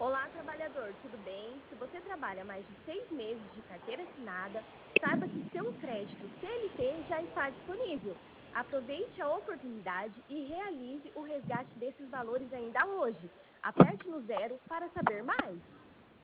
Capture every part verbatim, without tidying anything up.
Olá, trabalhador, tudo bem? Se você trabalha mais de seis meses de carteira assinada, saiba que seu crédito C L T já está disponível. Aproveite a oportunidade e realize o resgate desses valores ainda hoje. Aperte no zero para saber mais.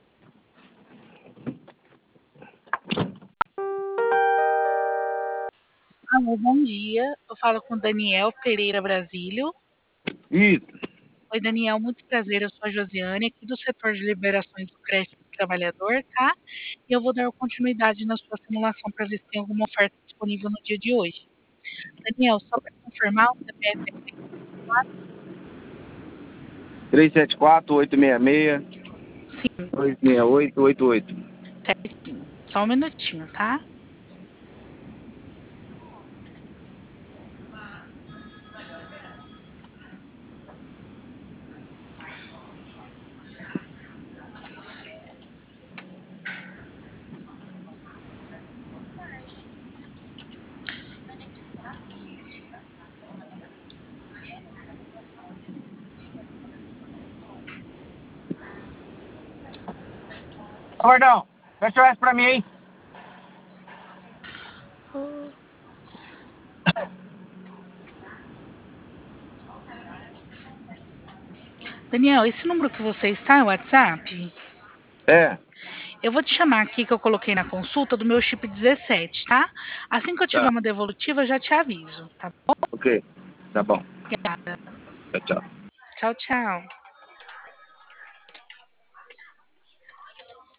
Alô, bom dia. Eu falo com Daniel Pereira Brasílio. Isso. Oi, Daniel, muito prazer. Eu sou a Josiane, aqui do setor de liberações do crédito do trabalhador, tá? E eu vou dar continuidade na sua simulação para ver se tem alguma oferta disponível no dia de hoje. Daniel, só para confirmar, o C P F é três sete quatro, oito seis seis, sim, dois seis oito oito oito. certinho. Só um minutinho, tá? Ô, Gordão, fecha o S pra mim aí. Daniel, esse número que você está é o WhatsApp? É. Eu vou te chamar aqui que eu coloquei na consulta do meu chip dezessete, tá? Assim que eu tiver Tá. uma devolutiva, eu já te aviso, tá bom? Ok. Tá bom. Obrigada. Tchau, tchau. Tchau, tchau.